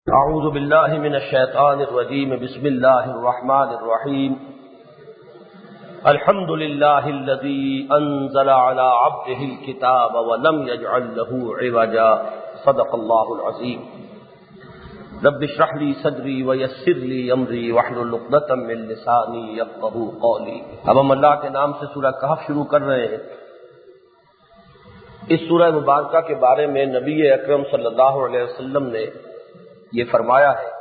اعوذ باللہ من الشیطان الرجیم بسم اللہ الرحمن الرحیم الحمد للہ الذی انزل علی عبده الکتاب ولم یجعل له عوجا صدق اللہ العظیم رب اشرح لی صدری ویسر لی امری واحلل عقدۃ من لسانی یفقہوا قولی۔ اب ہم اللہ کے نام سے سورہ کہف شروع کر رہے ہیں۔ اس سورہ مبارکہ کے بارے میں نبی اکرم صلی اللہ علیہ وسلم نے یہ فرمایا ہے،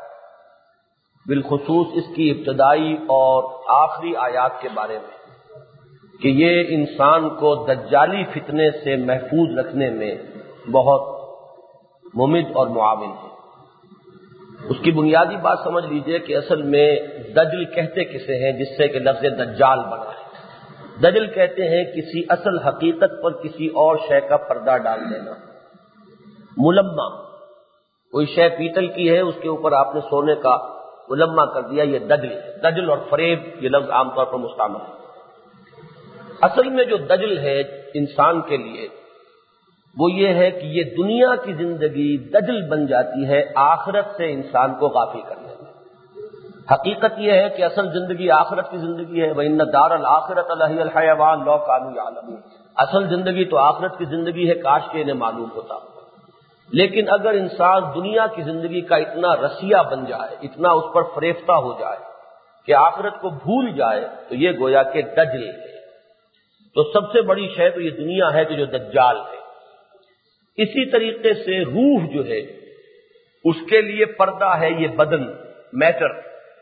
بالخصوص اس کی ابتدائی اور آخری آیات کے بارے میں، کہ یہ انسان کو دجالی فتنے سے محفوظ رکھنے میں بہت ممد اور معاون ہے۔ اس کی بنیادی بات سمجھ لیجئے کہ اصل میں دجل کہتے کسے ہیں جس سے کہ لفظ دجال بنا ہے۔ دجل کہتے ہیں کسی اصل حقیقت پر کسی اور شے کا پردہ ڈال دینا۔ ملمہ، کوئی شے پیتل کی ہے، اس کے اوپر آپ نے سونے کا ملمہ کر دیا، یہ دجل ہے۔ دجل اور فریب یہ لفظ عام طور پر مستعمل ہے۔ اصل میں جو دجل ہے انسان کے لیے وہ یہ ہے کہ یہ دنیا کی زندگی دجل بن جاتی ہے آخرت سے انسان کو غافل کرنے میں۔ حقیقت یہ ہے کہ اصل زندگی آخرت کی زندگی ہے۔ وَإِنَّ الدَّارَ الْآخِرَةَ لَهِيَ الْحَيَوَانُ لَوْ كَانُوا يَعْلَمُونَ۔ اصل زندگی تو آخرت کی زندگی ہے، کاش کہ انہیں معلوم ہوتا۔ لیکن اگر انسان دنیا کی زندگی کا اتنا رسیہ بن جائے، اتنا اس پر فریفتہ ہو جائے کہ آخرت کو بھول جائے، تو یہ گویا کہ دجل ہے۔ تو سب سے بڑی شے تو یہ دنیا ہے کہ جو دجال ہے۔ اسی طریقے سے روح جو ہے اس کے لیے پردہ ہے یہ بدن، میٹر۔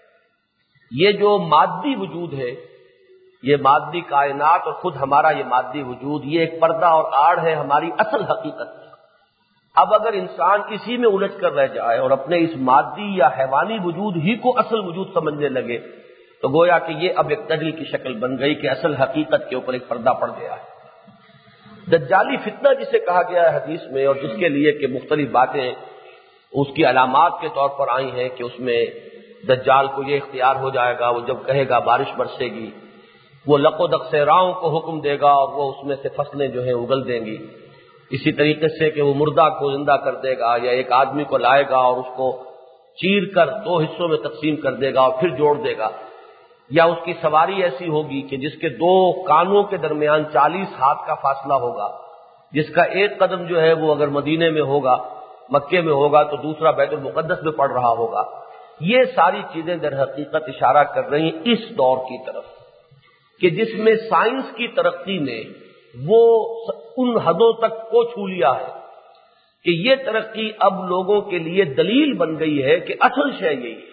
یہ جو مادی وجود ہے، یہ مادی کائنات اور خود ہمارا یہ مادی وجود، یہ ایک پردہ اور آڑ ہے ہماری اصل حقیقت میں۔ اب اگر انسان اسی میں الجھ کر رہ جائے اور اپنے اس مادی یا حیوانی وجود ہی کو اصل وجود سمجھنے لگے تو گویا کہ یہ اب ایک دجل کی شکل بن گئی کہ اصل حقیقت کے اوپر ایک پردہ پڑ گیا ہے۔ دجالی فتنہ جسے کہا گیا ہے حدیث میں، اور جس کے لیے کہ مختلف باتیں اس کی علامات کے طور پر آئی ہیں کہ اس میں دجال کو یہ اختیار ہو جائے گا، وہ جب کہے گا بارش برسے گی، وہ لق و دق صحراؤں کو حکم دے گا اور وہ اس میں سے فصلیں جو ہیں اگل دیں گی۔ اسی طریقے سے کہ وہ مردہ کو زندہ کر دے گا، یا ایک آدمی کو لائے گا اور اس کو چیر کر دو حصوں میں تقسیم کر دے گا اور پھر جوڑ دے گا، یا اس کی سواری ایسی ہوگی کہ جس کے دو کانوں کے درمیان 40 ہاتھ کا فاصلہ ہوگا، جس کا ایک قدم جو ہے وہ اگر مدینے میں ہوگا، مکے میں ہوگا، تو دوسرا بیت المقدس میں پڑ رہا ہوگا۔ یہ ساری چیزیں در حقیقت اشارہ کر رہی ہیں اس دور کی طرف کہ جس میں سائنس کی ترقی نے وہ ان حدوں تک کو چھو لیا ہے کہ یہ ترقی اب لوگوں کے لیے دلیل بن گئی ہے کہ اصل شے یہی ہے۔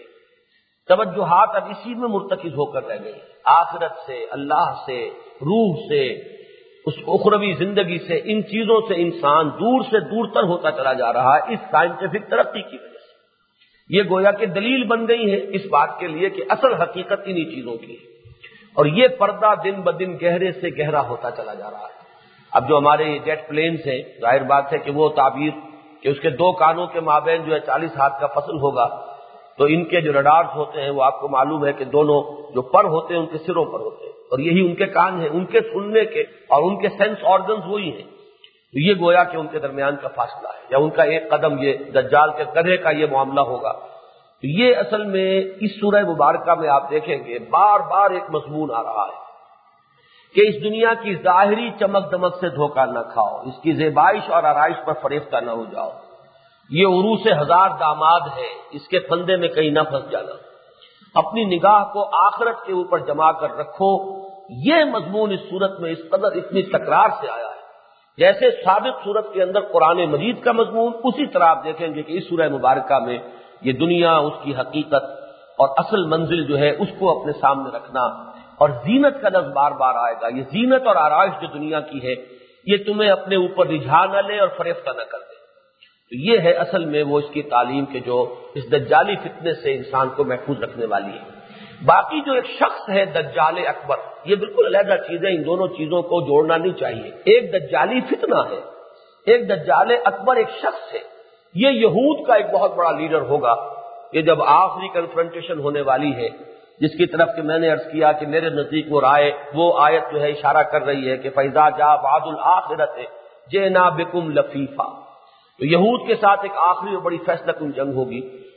توجہات اب اسی میں مرتکز ہو کر رہ گئی، آخرت سے، اللہ سے، روح سے، اس اخروی زندگی سے، ان چیزوں سے انسان دور سے دور تر ہوتا چلا جا رہا ہے اس سائنٹیفک ترقی کی وجہ سے۔ یہ گویا کہ دلیل بن گئی ہے اس بات کے لیے کہ اصل حقیقت انہی چیزوں کی ہے، اور یہ پردہ دن بدن گہرے سے گہرا ہوتا چلا جا رہا ہے۔ اب جو ہمارے جیٹ پلینز ہیں، ظاہر بات ہے کہ وہ تعبیر کہ اس کے دو کانوں کے مابین جو ہے 40 ہاتھ کا فاصلہ ہوگا، تو ان کے جو رڈارز ہوتے ہیں وہ آپ کو معلوم ہے کہ دونوں جو پر ہوتے ہیں ان کے سروں پر ہوتے ہیں، اور یہی ان کے کان ہیں، ان کے سننے کے اور ان کے سینس آرگنز وہی ہیں۔ تو یہ گویا کہ ان کے درمیان کا فاصلہ ہے، یا ان کا ایک قدم، یہ دجال کے گدھے کا یہ معاملہ ہوگا۔ تو یہ اصل میں اس سورہ مبارکہ میں آپ دیکھیں گے بار بار ایک مضمون آ رہا ہے کہ اس دنیا کی ظاہری چمک دمک سے دھوکہ نہ کھاؤ، اس کی زیبائش اور آرائش پر فریفتہ نہ ہو جاؤ، یہ عروس ہزار داماد ہے، اس کے پھندے میں کہیں نہ پھنس جانا، اپنی نگاہ کو آخرت کے اوپر جما کر رکھو۔ یہ مضمون اس صورت میں اس قدر اتنی تکرار سے آیا ہے، جیسے سابق صورت کے اندر قرآن مجید کا مضمون، اسی طرح آپ دیکھیں گے کہ اس سورہ مبارکہ میں یہ دنیا، اس کی حقیقت اور اصل منزل جو ہے اس کو اپنے سامنے رکھنا، اور زینت کا لفظ بار بار آئے گا۔ یہ زینت اور آرائش جو دنیا کی ہے یہ تمہیں اپنے اوپر رجھا نہ لے اور فریفتہ نہ کر دے۔ تو یہ ہے اصل میں وہ اس کی تعلیم کہ جو اس دجالی فتنے سے انسان کو محفوظ رکھنے والی ہے۔ باقی جو ایک شخص ہے دجال اکبر، یہ بالکل علیحدہ چیز ہے، ان دونوں چیزوں کو جوڑنا نہیں چاہیے۔ ایک دجالی فتنہ ہے، ایک دجال اکبر ایک شخص ہے۔ یہ یہود کا ایک بہت بڑا لیڈر ہوگا، یہ جب آخری کنفرنٹیشن ہونے والی ہے، جس کی طرف کہ میں نے عرض کیا کہ میرے نزدیک وہ آیت جو ہے اشارہ کر رہی ہے کہ فَإِذَا جَاءَ وَعْدُ الْآخِرَةِ جِئْنَا بِكُمْ لَفِيفًا۔ تو یہود کے ساتھ ایک آخری اور بڑی فیصلہ کن جنگ ہوگی،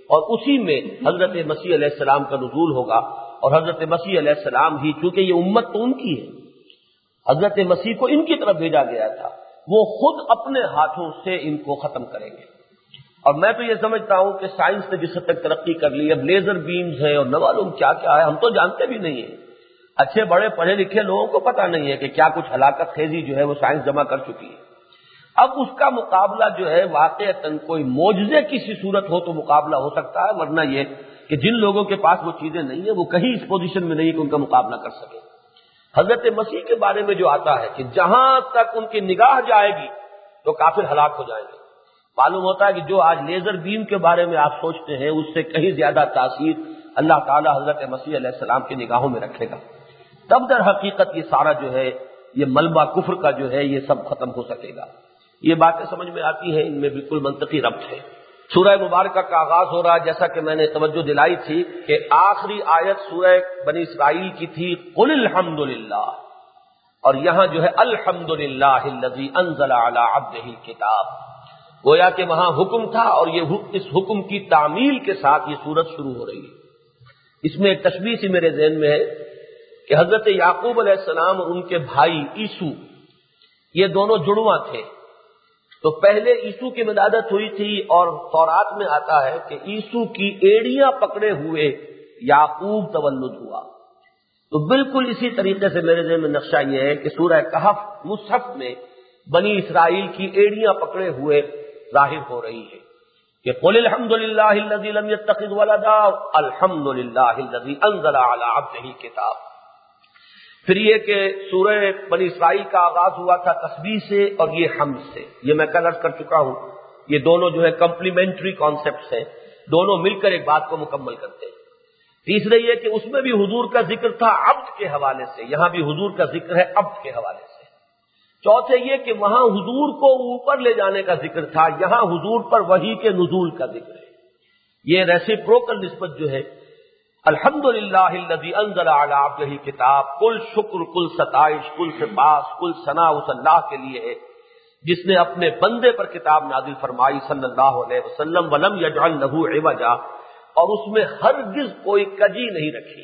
اور اسی میں حضرت مسیح علیہ السلام کا نزول ہوگا، اور حضرت مسیح علیہ السلام ہی، چونکہ یہ امت تو ان کی ہے، حضرت مسیح کو ان کی طرف بھیجا گیا تھا، وہ خود اپنے ہاتھوں سے ان کو ختم کریں گے۔ اور میں تو یہ سمجھتا ہوں کہ سائنس نے جس حد تک ترقی کر لی، اب لیزر بیمز ہیں اور نہ معلوم کیا کیا ہے، ہم تو جانتے بھی نہیں ہیں، اچھے بڑے پڑھے لکھے لوگوں کو پتہ نہیں ہے کہ کیا کچھ ہلاکت خیزی جو ہے وہ سائنس جمع کر چکی ہے۔ اب اس کا مقابلہ جو ہے واقعتاً کوئی معجزے کی سی صورت ہو تو مقابلہ ہو سکتا ہے، ورنہ یہ کہ جن لوگوں کے پاس وہ چیزیں نہیں ہیں وہ کہیں اس پوزیشن میں نہیں کہ ان کا مقابلہ کر سکے۔ حضرت مسیح کے بارے میں جو آتا ہے کہ جہاں تک ان کی نگاہ جائے گی تو کافر ہلاک ہو جائیں گے۔ معلوم ہوتا ہے کہ جو آج لیزر بیم کے بارے میں آپ سوچتے ہیں اس سے کہیں زیادہ تاثیر اللہ تعالیٰ حضرت مسیح علیہ السلام کی نگاہوں میں رکھے گا، تب در حقیقت یہ سارا جو ہے یہ ملبہ کفر کا جو ہے یہ سب ختم ہو سکے گا۔ یہ باتیں سمجھ میں آتی ہیں، ان میں بالکل منطقی ربط ہے۔ سورہ مبارکہ کا آغاز ہو رہا ہے، جیسا کہ میں نے توجہ دلائی تھی کہ آخری آیت سورہ بنی اسرائیل کی تھی قل الحمدللہ، اور یہاں جو ہے الحمدللہ الذی انزل علی عبدہ الکتاب، گویا کہ وہاں حکم تھا اور یہ اس حکم کی تعمیل کے ساتھ یہ سورت شروع ہو رہی ہے۔ اس میں ایک تشبیہ سی میرے ذہن میں ہے کہ حضرت یعقوب علیہ السلام اور ان کے بھائی عیسو یہ دونوں جڑواں تھے، تو پہلے عیسو کی ولادت ہوئی تھی اور تورات میں آتا ہے کہ عیسو کی ایڑیاں پکڑے ہوئے یعقوب تولد ہوا۔ تو بالکل اسی طریقے سے میرے ذہن میں نقشہ یہ ہے کہ سورہ کہف مصحف میں بنی اسرائیل کی ایڑیاں پکڑے ہوئے ظاہر ہو رہی ہے کہ قل الحمدللہ الذی لم یتخذ ولدا الحمدللہ الذی انزل علی عبدہ الکتاب۔ پھر یہ کہ سورہ بنی اسرائیل کا آغاز ہوا تھا تسبیح سے اور یہ حمد سے، یہ میں کل عرض کر چکا ہوں، یہ دونوں جو ہے کمپلیمنٹری کانسیپٹس ہیں، دونوں مل کر ایک بات کو مکمل کرتے ہیں۔ تیسرے یہ کہ اس میں بھی حضور کا ذکر تھا عبد کے حوالے سے، یہاں بھی حضور کا ذکر ہے عبد کے حوالے سے۔ چوتھے یہ کہ وہاں حضور کو اوپر لے جانے کا ذکر تھا، یہاں حضور پر وحی کے نزول کا ذکر ہے۔ یہ ریسیپروکل نسبت جو ہے، الحمدللہ الذی انزل علی عبدہ الکتاب، کل شکر، کل ستائش، کل سپاس، کل ثنا اس اللہ کے لیے ہے جس نے اپنے بندے پر کتاب نازل فرمائی صلی اللہ علیہ وسلم، ولم یجعل لہ عوجا، اور اس میں ہرگز کوئی کجی نہیں رکھی،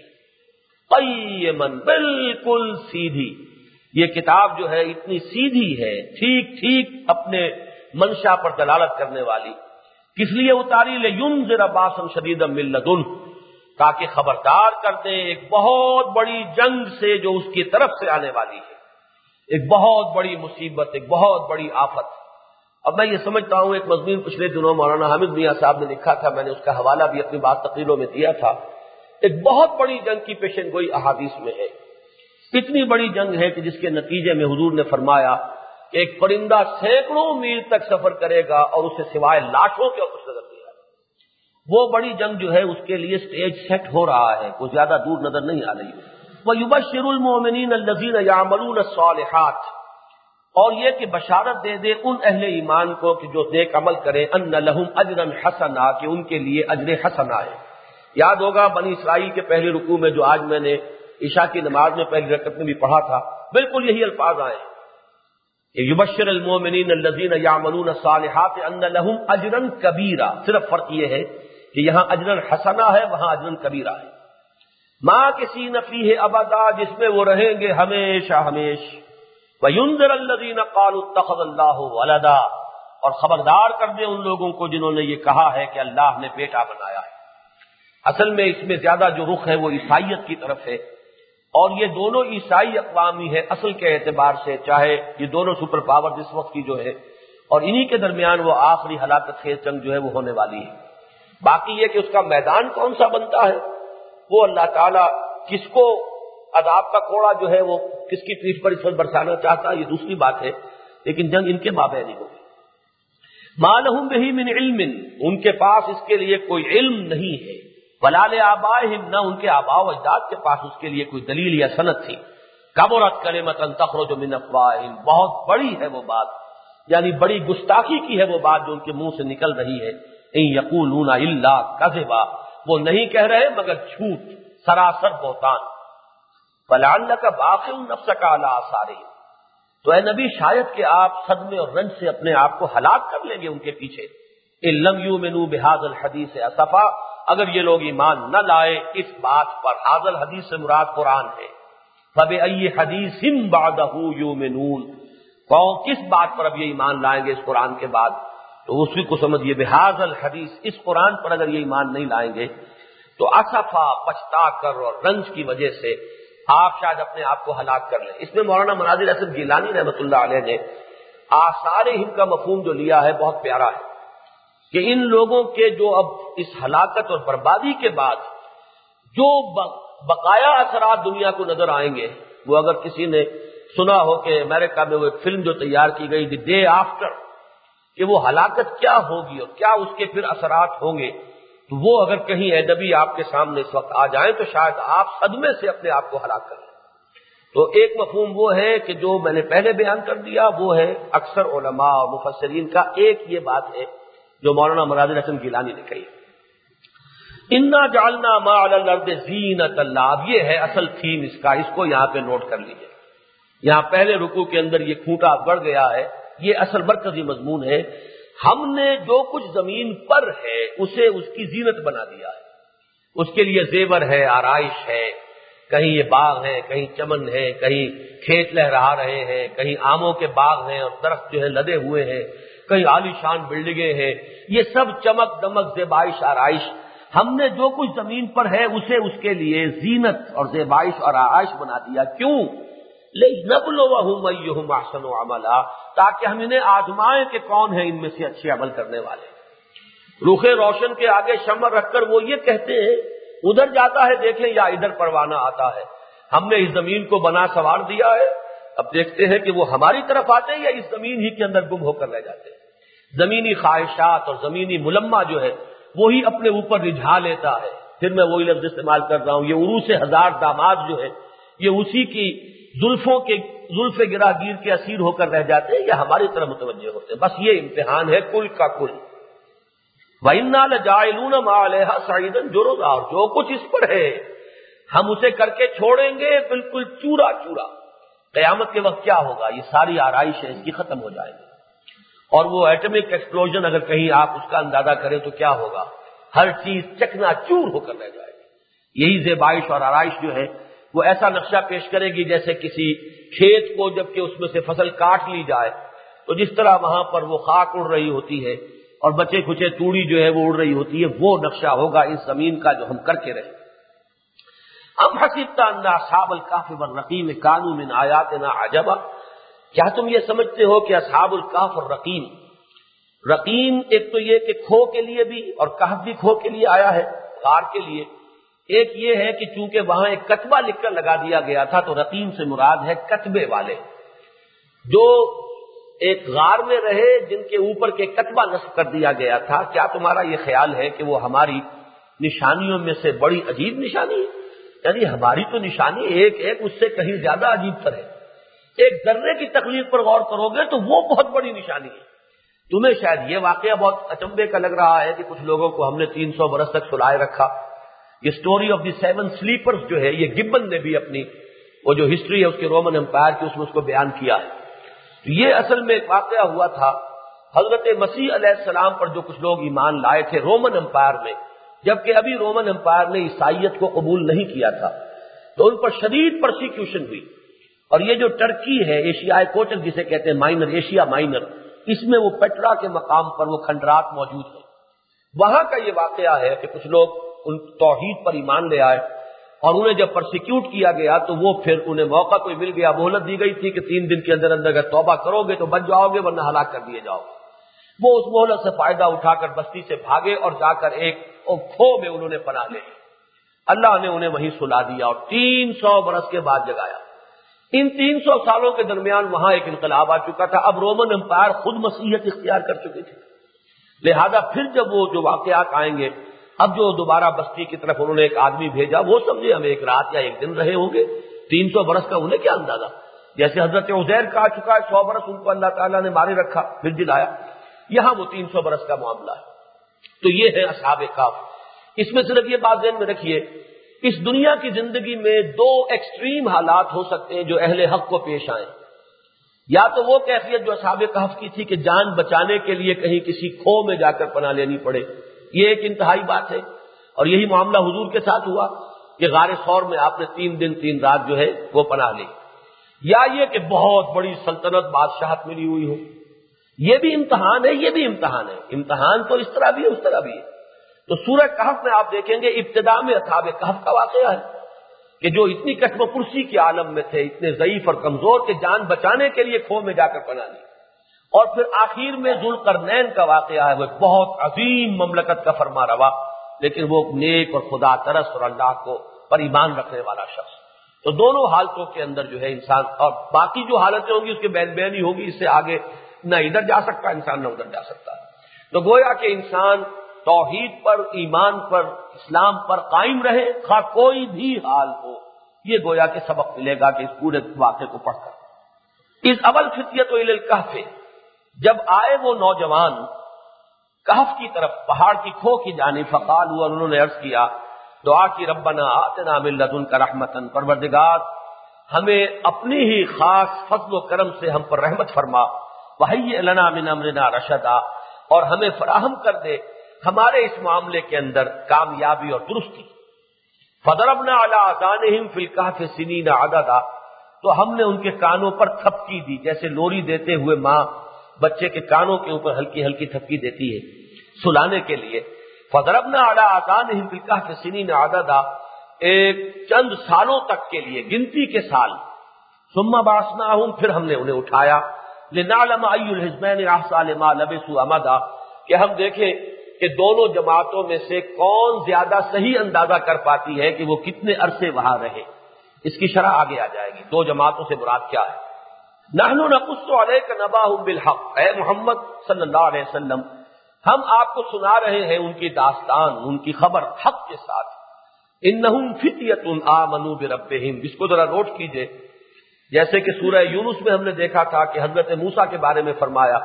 قیما، بالکل سیدھی۔ یہ کتاب جو ہے اتنی سیدھی ہے، ٹھیک ٹھیک اپنے منشا پر دلالت کرنے والی۔ کس لیے اتاری؟ لینذر باسا شدیدا من لدنہ، تاکہ خبردار کر دیں ایک بہت بڑی جنگ سے جو اس کی طرف سے آنے والی ہے، ایک بہت بڑی مصیبت، ایک بہت بڑی آفت۔ اب میں یہ سمجھتا ہوں ایک مضمون پچھلے دنوں مولانا حامد میاں صاحب نے لکھا تھا، میں نے اس کا حوالہ بھی اپنی بات تقریروں میں دیا تھا، ایک بہت بڑی جنگ کی پیشن گوئی احادیث میں ہے۔ اتنی بڑی جنگ ہے کہ جس کے نتیجے میں حضور نے فرمایا کہ ایک پرندہ سینکڑوں میل تک سفر کرے گا اور اسے سوائے لاشوں کے اور کچھ نظر نہیں آئے گا۔ وہ بڑی جنگ جو ہے اس کے لیے سٹیج سیٹ ہو رہا ہے، کوئی زیادہ دور نظر نہیں آ رہی ہے۔ وَيُبَشِّرُ الْمُؤْمِنِينَ الَّذِينَ يَعْمَلُونَ الصَّالِحَاتِ، اور یہ کہ بشارت دے دے ان اہل ایمان کو کہ جو نیک عمل کریں، ان لہم اجرا حسنا، کہ ان کے لیے اجر حسنا ہے۔ یاد ہوگا بنی اسرائیل کے پہلے رکوع میں جو آج میں نے عشاء کی نماز میں پہلی رکعت میں بھی پڑھا تھا، بالکل یہی الفاظ آئے ہیں کہ یبشر المؤمنین الذین یعملون الصالحات ان لہم اجرا کبیرا۔ صرف فرق یہ ہے کہ یہاں اجرا حسنا ہے، وہاں اجرا کبیرا ہے۔ ماں کسی فیہ ابدا، جس میں وہ رہیں گے ہمیشہ ہمیش۔ وَيُنذِرَ الَّذِينَ قَالُوا اتَّخَذَ اللَّهُ وَلَدًا، اور خبردار کر دے ان لوگوں کو جنہوں نے یہ کہا ہے کہ اللہ نے بیٹا بنایا ہے۔ اصل میں اس میں زیادہ جو رخ ہے وہ عیسائیت کی طرف ہے، اور یہ دونوں عیسائی اقوام ہی ہے اصل کے اعتبار سے، چاہے یہ دونوں سپر پاور اس وقت کی جو ہے، اور انہی کے درمیان وہ آخری ہلاکت خیز جنگ جو ہے وہ ہونے والی ہے۔ باقی یہ کہ اس کا میدان کون سا بنتا ہے، وہ اللہ تعالیٰ کس کو عذاب کا کوڑا جو ہے وہ کس کی پیٹھ پر اس وقت برسانا چاہتا ہے یہ دوسری بات ہے، لیکن جنگ ان کے مابین ہی ہوگی۔ ما لہم بہ من علم، ان کے پاس اس کے لیے کوئی علم نہیں ہے، ولا لآبائہم، نہ ان کے آباء و اجداد کے پاس اس کے لیے کوئی دلیل یا سند تھی۔ کبرت کلمۃ تخرج من افواہہم، بہت بڑی ہے وہ بات، یعنی بڑی گستاخی کی ہے وہ بات جو ان کے منہ سے نکل رہی ہے۔ ان یقولون الا کذبا، وہ نہیں کہہ رہے مگر جھوٹ، سراسر بہتان۔ فلعلک باخع نفسک علی آثارہم، تو اے نبی شاید کہ آپ صدمے اور رنج سے اپنے آپ کو ہلاک کر لیں گے ان کے پیچھے۔ ان لم یؤمنوا بہذا الحدیث اسفا، اگر یہ لوگ ایمان نہ لائے اس بات پر، ھذا الحدیث سے مراد قرآن ہے، فبأی حدیث بعدہ یؤمنون، کس بات پر اب یہ ایمان لائیں گے اس قرآن کے بعد؟ تو اسی کو سمجھیے بہذا الحدیث، اس قرآن پر اگر یہ ایمان نہیں لائیں گے تو اسفا، پچھتا کر اور رنج کی وجہ سے آپ شاید اپنے آپ کو ہلاک کر لیں۔ اس میں مولانا مناظر احسن گیلانی رحمۃ اللہ علیہ نے آثار ہم کا مفہوم جو لیا ہے بہت پیارا ہے، کہ ان لوگوں کے جو اب اس ہلاکت اور بربادی کے بعد جو بقایا اثرات دنیا کو نظر آئیں گے، وہ اگر کسی نے سنا ہو کہ امریکہ میں وہ ایک فلم جو تیار کی گئی دی ڈے آفٹر، کہ وہ ہلاکت کیا ہوگی اور کیا اس کے پھر اثرات ہوں گے، تو وہ اگر کہیں ادبی آپ کے سامنے اس وقت آ جائیں تو شاید آپ صدمے سے اپنے آپ کو ہلاک کر لیں۔ تو ایک مفہوم وہ ہے کہ جو میں نے پہلے بیان کر دیا، وہ ہے اکثر علماء اور مفسرین کا، ایک یہ بات ہے جو مولانا مناظر حسن گیلانی نے کہی، انا جعلنا ما علی الارض زینۃ اللہ۔ اب یہ ہے اصل تھیم اس کا، اس کو یہاں پہ نوٹ کر لیجیے۔ یہاں پہلے رکوع کے اندر یہ کھوٹا بڑھ گیا ہے، یہ اصل مرکزی مضمون ہے۔ ہم نے جو کچھ زمین پر ہے اسے اس کی زینت بنا دیا ہے، اس کے لیے زیور ہے، آرائش ہے، کہیں یہ باغ ہے، کہیں چمن ہے، کہیں کھیت لہرا رہے ہیں، کہیں آموں کے باغ ہیں اور درخت جو ہے لدے ہوئے ہیں، کہیں عالی شان بلڈنگیں ہیں، یہ سب چمک دمک زیبائش آرائش، ہم نے جو کچھ زمین پر ہے اسے اس کے لیے زینت اور زیبائش اور آرائش بنا دیا۔ کیوں؟ لِنَبْلُوَهُمْ أَيُّهُمْ أَحْسَنُ عَمَلًا، تاکہ ہم انہیں آزمائیں کہ کون ہے ان میں سے اچھے عمل کرنے والے۔ رخ روشن کے آگے شمع رکھ کر وہ یہ کہتے ہیں ادھر جاتا ہے دیکھیں یا ادھر پروانہ آتا ہے، ہم نے اس زمین کو بنا سنوار دیا ہے، اب دیکھتے ہیں کہ وہ ہماری طرف آتے ہیں یا اس زمین ہی کے اندر گم ہو کر رہ جاتے ہیں۔ زمینی خواہشات اور زمینی ملمہ جو ہے وہی اپنے اوپر رجھا لیتا ہے۔ پھر میں وہی لفظ استعمال کر رہا ہوں، یہ عروس ہزار داماد جو ہے یہ اسی کی زلف گرا گیر کے اسیر ہو کر رہ جاتے ہیں یا ہماری طرف متوجہ ہوتے ہیں۔ بس یہ امتحان ہے کل کا کل۔ وَإِنَّا لَجَاعِلُونَ مَا عَلَيْهَا صَعِيدًا جُرُزًا، اور جو کچھ اس پر ہے ہم اسے کر کے چھوڑیں گے بالکل چورا چورا۔ قیامت کے وقت کیا ہوگا؟ یہ ساری آرائش ہے اس کی ختم ہو جائے گی، اور وہ ایٹمک ایکسپلوژن اگر کہیں آپ اس کا اندازہ کریں تو کیا ہوگا؟ ہر چیز چکنا چور ہو کر رہ جائے گی۔ یہی زیبائش اور آرائش جو ہے وہ ایسا نقشہ پیش کرے گی جیسے کسی کھیت کو جب کہ اس میں سے فصل کاٹ لی جائے تو جس طرح وہاں پر وہ خاک اڑ رہی ہوتی ہے اور بچے کھچے توڑی جو ہے وہ اڑ رہی ہوتی ہے، وہ نقشہ ہوگا اس زمین کا جو ہم کر کے رہے۔ ام حسبت ان اصحاب الکہف والرقیم کانوا من آیاتنا عجبا، کیا تم یہ سمجھتے ہو کہ اصحاب الکہف اور رقیم ایک تو یہ کہ کھو کے لیے بھی اور کہف بھی کھو کے لیے آیا ہے، غار کے لیے۔ ایک یہ ہے کہ چونکہ وہاں ایک کتبہ لکھ کر لگا دیا گیا تھا تو رقیم سے مراد ہے کتبے والے، جو ایک غار میں رہے جن کے اوپر کے کتبہ نصب کر دیا گیا تھا۔ کیا تمہارا یہ خیال ہے کہ وہ ہماری نشانیوں میں سے بڑی عجیب نشانی ہے؟ یعنی ہماری تو نشانی ایک ایک اس سے کہیں زیادہ عجیب تر ہے۔ ایک ذرے کی تخلیق پر غور کرو گے تو وہ بہت بڑی نشانی ہے۔ تمہیں شاید یہ واقعہ بہت اچنبے کا لگ رہا ہے کہ کچھ لوگوں کو ہم نے 300 برس تک سلائے رکھا۔ یہ سٹوری آف دی 7 سلیپرز جو ہے یہ گبن نے بھی اپنی وہ جو ہسٹری ہے اس کے رومن امپائر کی اس میں اس کو بیان کیا ہے۔ تو یہ اصل میں ایک واقعہ ہوا تھا حضرت مسیح علیہ السلام پر جو کچھ لوگ ایمان لائے تھے رومن امپائر میں، جبکہ ابھی رومن امپائر نے عیسائیت کو قبول نہیں کیا تھا، تو ان پر شدید پرسیکیوشن ہوئی۔ اور یہ جو ٹرکی ہے ایشیائے کوچک جسے کہتے ہیں مائنر، ایشیا مائنر، اس میں وہ پیٹرا کے مقام پر وہ کھنڈرات موجود ہیں۔ وہاں کا یہ واقعہ ہے کہ کچھ لوگ ان توحید پر ایمان لے آئے اور انہیں جب پرسیکیوٹ کیا گیا تو وہ پھر انہیں موقع کوئی مل گیا، مہلت دی گئی تھی کہ 3 دن کے اندر اندر اگر توبہ کرو گے تو بچ جاؤ گے ورنہ ہلاک کر دیے جاؤ گے۔ وہ اس مہلت سے فائدہ اٹھا کر بستی سے بھاگے اور جا کر ایک کھو میں انہوں نے پناہ لے لی۔ اللہ نے انہیں وہیں سلا دیا اور 300 برس کے بعد جگایا۔ ان 300 سالوں کے درمیان وہاں ایک انقلاب آ چکا تھا، اب رومن امپائر خود مسیحیت اختیار کر چکے تھے، لہذا پھر جب وہ جو واقعات آئیں گے، اب جو دوبارہ بستی کی طرف انہوں نے ایک آدمی بھیجا، وہ سمجھے ہم ایک رات یا ایک دن رہے ہوں گے، 300 برس کا انہیں کیا اندازہ؟ جیسے حضرت عزیر کا آ چکا ہے 100 برس ان کو اللہ تعالیٰ نے مارے رکھا پھر جلایا، یہاں وہ 300 برس کا معاملہ ہے۔ تو یہ ہے اصحاب کہف۔ اس میں صرف یہ بات ذہن میں رکھیے، اس دنیا کی زندگی میں 2 ایکسٹریم حالات ہو سکتے ہیں جو اہل حق کو پیش آئیں۔ یا تو وہ کیفیت جو اصحاب کہف کی تھی کہ جان بچانے کے لیے کہیں کسی کھو میں جا کر پناہ لینی پڑے، یہ ایک انتہائی بات ہے، اور یہی معاملہ حضور کے ساتھ ہوا کہ غار ثور میں آپ نے 3 دن 3 رات جو ہے وہ پناہ لی، یا یہ کہ بہت بڑی سلطنت بادشاہت ملی ہوئی ہو، یہ بھی امتحان ہے، یہ بھی امتحان ہے، امتحان تو اس طرح بھی ہے اس طرح بھی ہے۔ تو سورہ کہف میں آپ دیکھیں گے ابتدا میں اصحاب کہف کا واقعہ ہے کہ جو اتنی کشم و پرسی کے عالم میں تھے، اتنے ضعیف اور کمزور کہ جان بچانے کے لیے کھو میں جا کر پناہ لی، اور پھر آخر میں ذوالقرنین کا واقعہ ہے، وہ ایک بہت عظیم مملکت کا فرما روا، لیکن وہ نیک اور خدا ترس اور اللہ کو پر ایمان رکھنے والا شخص۔ تو دونوں حالتوں کے اندر جو ہے انسان، اور باقی جو حالتیں ہوں گی اس کے بین بین ہی ہوگی، اس سے آگے نہ ادھر جا سکتا انسان نہ ادھر جا سکتا۔ تو گویا کہ انسان توحید پر، ایمان پر، اسلام پر قائم رہے، خواہ کوئی بھی حال ہو، یہ گویا کہ سبق ملے گا کہ اس پورے واقعے کو پڑھ کر۔ اس اول فتیۃ الی الکہف، جب آئے وہ نوجوان کہف کی طرف، پہاڑ کی کھو کی جانب، فقالوا، اور انہوں نے عرض کیا، دعا کی، ربنا آتنا من لدنک رحمتا، پروردگار ہمیں اپنی ہی خاص فضل و کرم سے ہم پر رحمت فرما، وہیئ لنا من امرنا رشدا، اور ہمیں فراہم کر دے ہمارے اس معاملے کے اندر کامیابی اور درستی۔ فضربنا علی آذانہم فی الکہف سنین عددا، تو ہم نے ان کے کانوں پر تھپکی دی، جیسے لوری دیتے ہوئے ماں بچے کے کانوں کے اوپر ہلکی ہلکی تھپکی دیتی ہے سلانے کے لیے۔ فضربنا علی آذانہم فی الکہف سنین عددا، ایک چند سالوں تک کے لیے، گنتی کے سال۔ ثم بعثناہم، پھر ہم نے انہیں اٹھایا، لنعلم ای الحزبین احصیٰ لما لبثوا امدا، کہ ہم دیکھیں کہ دونوں جماعتوں میں سے کون زیادہ صحیح اندازہ کر پاتی ہے کہ وہ کتنے عرصے وہاں رہے۔ اس کی شرح آگے آ جائے گی، 2 جماعتوں سے مراد کیا ہے۔ نحن نقص علیک نبأہم بالحق، اے محمد صلی اللہ علیہ وسلم، ہم آپ کو سنا رہے ہیں ان کی داستان، ان کی خبر حق کے ساتھ۔ انہم فتیۃ آمنوا بربہم، اس کو ذرا نوٹ کیجئے، جیسے کہ سورہ یونس میں ہم نے دیکھا تھا کہ حضرت موسیٰ کے بارے میں فرمایا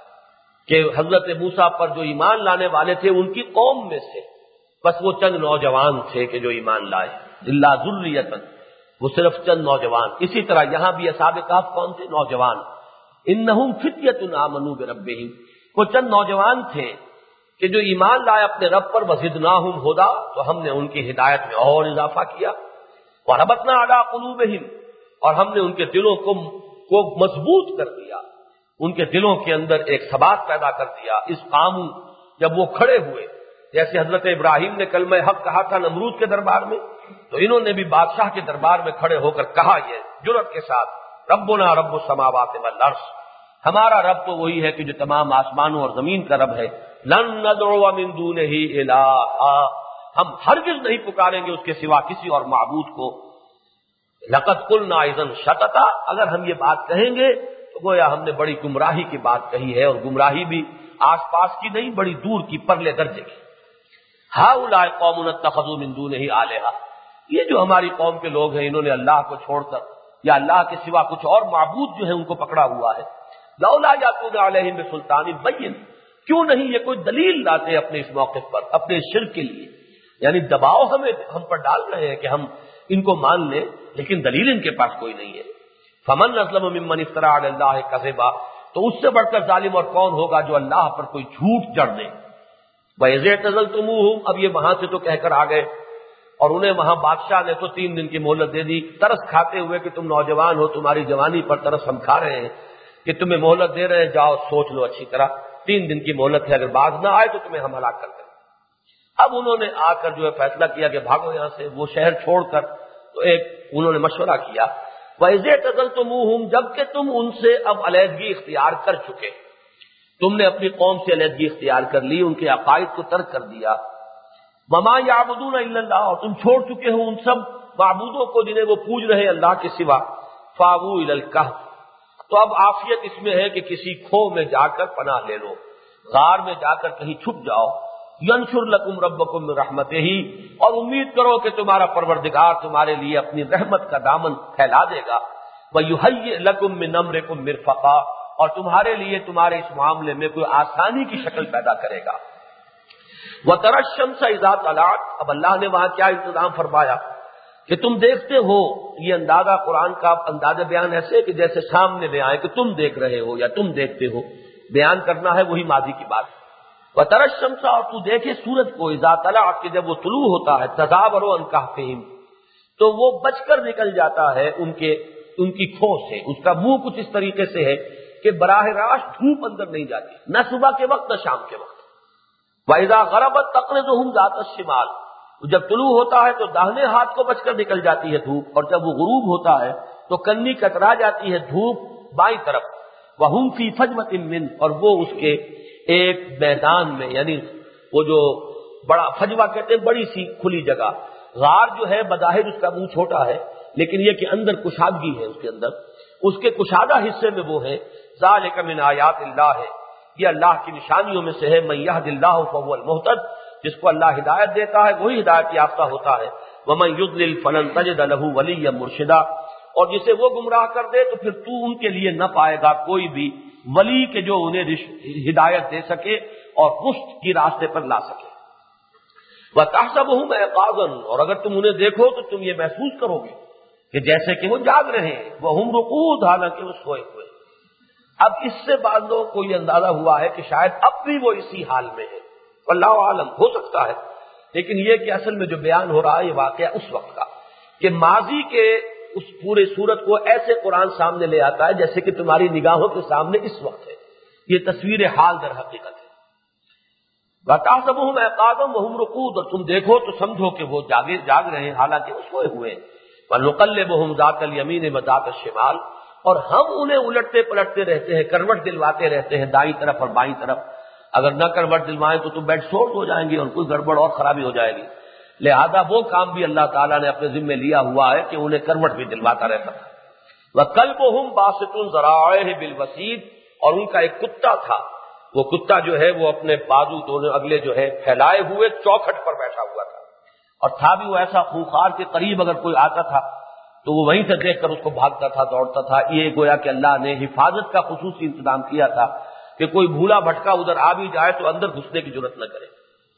کہ حضرت موسیٰ پر جو ایمان لانے والے تھے ان کی قوم میں سے بس وہ چند نوجوان تھے کہ جو ایمان لائے، الا ذریۃ، وہ صرف چند نوجوان۔ اسی طرح یہاں بھی اصحاب کہف کون تھے؟ نوجوان۔ انہم فتیۃ آمنوا بربہم، وہ چند نوجوان تھے کہ جو ایمان لائے اپنے رب پر، وزدناہم ہدی، تو ہم نے ان کی ہدایت میں اور اضافہ کیا، وربطنا علی قلوبہم، اور ہم نے ان کے دلوں کو مضبوط کر دیا، ان کے دلوں کے اندر ایک ثبات پیدا کر دیا۔ اس قاموا، جب وہ کھڑے ہوئے، جیسے حضرت ابراہیم نے کلمہ حق کہا تھا نمرود کے دربار میں، تو انہوں نے بھی بادشاہ کے دربار میں کھڑے ہو کر کہا یہ جرأت کے ساتھ، ربنا رب السماوات والارض، ہمارا رب تو وہی ہے کہ جو تمام آسمانوں اور زمین کا رب ہے، لن ندعو من دونہ الہا، ہم ہرگز نہیں پکاریں گے اس کے سوا کسی اور معبود کو، لقد قلنا اذا شططا، اگر ہم یہ بات کہیں گے تو گویا ہم نے بڑی گمراہی کی بات کہی ہے، اور گمراہی بھی آس پاس کی نہیں، بڑی دور کی، پرلے درجے کی۔ ہؤلاء قوم اتخذوا من دونہ آلہہ، یہ جو ہماری قوم کے لوگ ہیں انہوں نے اللہ کو چھوڑ کر یا اللہ کے سوا کچھ اور معبود جو ہیں ان کو پکڑا ہوا ہے۔ لولا یاتون علیہم بسلطان بین، کیوں نہیں یہ کوئی دلیل لاتے اپنے اس موقف پر، اپنے شرک کے لیے، یعنی دباؤ ہم پر ڈال رہے ہیں کہ ہم ان کو مان لیں، لیکن دلیل ان کے پاس کوئی نہیں ہے۔ فمن اظلم ممن افترى علی اللہ کذبا، تو اس سے بڑھ کر ظالم اور کون ہوگا جو اللہ پر کوئی جھوٹ جڑ دے۔ وَإِذْ اعْتَزَلْتُمُوهُمْ، اب یہ وہاں سے تو کہہ کر آ گئے، اور انہیں وہاں بادشاہ نے تو 3 دن کی مہلت دے دی، ترس کھاتے ہوئے کہ تم نوجوان ہو، تمہاری جوانی پر ترس ہم کھا رہے ہیں کہ تمہیں مہلت دے رہے ہیں، جاؤ سوچ لو اچھی طرح، 3 دن کی مہلت ہے، اگر باز نہ آئے تو تمہیں ہم ہلاک کر دیں۔ اب انہوں نے آ کر جو ہے فیصلہ کیا کہ بھاگو یہاں سے، وہ شہر چھوڑ کر، تو ایک انہوں نے مشورہ کیا، وَإِذْ اعْتَزَلْتُمُوهُمْ، جبکہ تم ان سے اب علیحدگی اختیار کر چکے، تم نے اپنی قوم سے علیحدگی اختیار کر لی، ان کے عقائد کو ترک کر دیا، وَمَا يَعْبُدُونَ إِلَّا اللَّهَ، اور تم چھوڑ چکے ہو ان سب معبودوں کو جنہیں وہ پوج رہے اللہ کے سوا، فَآوُوا إِلَى الْكَهْفِ، تو اب عافیت اس میں ہے کہ کسی کھو میں جا کر پناہ لے لو، غار میں جا کر کہیں چھپ جاؤ، يَنشُرْ لَكُمْ رَبُّكُمْ مِنْ رَحْمَتِهِ، اور امید کرو کہ تمہارا پروردگار تمہارے لیے اپنی رحمت کا دامن پھیلا دے گا، وَيُهَيِّئْ لَكُمْ مِنْ أَمْرِكُمْ مِرْفَقًا، اور تمہارے لیے تمہارے اس معاملے میں کوئی آسانی کی شکل پیدا کرے گا۔ وَتَرَى الشَّمْسَ إِذَا طَلَعَتْ، اب اللہ نے وہاں کیا انتظام فرمایا کہ تم دیکھتے ہو، یہ اندازہ قرآن کا انداز بیان ایسے کہ جیسے سامنے میں آئے کہ تم دیکھ رہے ہو یا تم دیکھتے ہو، بیان کرنا ہے وہی ماضی کی بات. وَتَرَى الشَّمْسَ، اور تو دیکھے سورج کو، اذا طلعت، کہ جب وہ طلوع ہوتا ہے، تَزَاوَرُ عَنْ كَهْفِهِمْ، تو وہ بچ کر نکل جاتا ہے ان کی کھو سے. اس کا منہ کچھ اس طریقے سے ہے کہ براہ راست دھوپ اندر نہیں جاتی، نہ صبح کے وقت نہ شام کے وقت. وَإِذَا غَرَبَتْ تَقْرِضُهُمْ ذَاتَ الشِّمَالِ، جب طلوع ہوتا ہے تو داہنے ہاتھ کو بچ کر نکل جاتی ہے دھوپ، اور جب وہ غروب ہوتا ہے تو کنی کترا جاتی ہے دھوپ بائیں طرف. وَهُمْ فِي فَجْوَةٍ مِّنْ، اور وہ اس کے ایک میدان میں، یعنی وہ جو بڑا فجوہ کہتے ہیں بڑی سی کھلی جگہ. غار جو ہے بظاہر اس کا منہ چھوٹا ہے، لیکن یہ کہ اندر کشادگی ہے، اس کے اندر اس کے کشادہ حصے میں وہ ہے. ذالک من آیات اللہ، ہے یہ اللہ کی نشانیوں میں سے ہے. من یہد اللہ فهو المہتد، جس کو اللہ ہدایت دیتا ہے وہی ہدایت یافتہ ہوتا ہے. ومن یضلل فلن تجد له ولیا مرشدا، اور جسے وہ گمراہ کر دے تو پھر تو ان کے لیے نہ پائے گا کوئی بھی ولی کہ جو انہیں ہدایت دے سکے اور رشد کی راستے پر لا سکے. وَتَحْسَبُهُمْ أَيْقَاظًا، اور اگر تم انہیں دیکھو تو تم یہ محسوس کرو گے کہ جیسے کہ وہ جاگ رہے ہیں. وَهُمْ رُقُودٌ، حالانکہ وہ سوئے ہوئے. اب اس سے بعض لوگوں کو یہ اندازہ ہوا ہے کہ شاید اب بھی وہ اسی حال میں ہے. واللہ عالم، ہو سکتا ہے، لیکن یہ کہ اصل میں جو بیان ہو رہا ہے یہ واقعہ اس وقت کا کہ ماضی کے اس پورے صورت کو ایسے قرآن سامنے لے آتا ہے جیسے کہ تمہاری نگاہوں کے سامنے اس وقت ہے. یہ تصویر حال در حقیقت ہے. وَتَحْسَبُهُمْ أَيْقَاظًا وَهُمْ رُقُودٌ، اور تم دیکھو تو سمجھو کہ وہ جاگ رہے ہیں حالانکہ وہ سوئے ہوئے ہیں. وَنُقَلِّبُهُمْ ذَاتَ الْيَمِينِ وَذَاتَ الشِّمَالِ، اور ہم انہیں الٹتے پلٹتے رہتے ہیں، کروٹ دلواتے رہتے ہیں دائیں طرف اور بائیں طرف. اگر نہ کروٹ دلوائیں تو تم بیڈ سوٹ ہو جائیں گے اور کوئی گڑبڑ اور خرابی ہو جائے گی. لہذا وہ کام بھی اللہ تعالیٰ نے اپنے ذمہ لیا ہوا ہے کہ انہیں کروٹ بھی دلواتا رہتا تھا. وَكَلْبُهُمْ بَاسِطٌ ذَرَاعِهِ بِالْوَسِيدِ، اور ان کا ایک کتا تھا، وہ کتا جو ہے وہ اپنے بازو دونوں اگلے جو ہے پھیلائے ہوئے چوکھٹ پر بیٹھا ہوا تھا، اور تھا بھی وہ ایسا خونخوار کے قریب اگر کوئی آتا تھا تو وہ وہیں سے دیکھ کر اس کو بھاگتا تھا، دوڑتا تھا. یہ گویا کہ اللہ نے حفاظت کا خصوصی انتظام کیا تھا کہ کوئی بھولا بھٹکا ادھر آ بھی جائے تو اندر گھسنے کی ضرورت نہ کرے.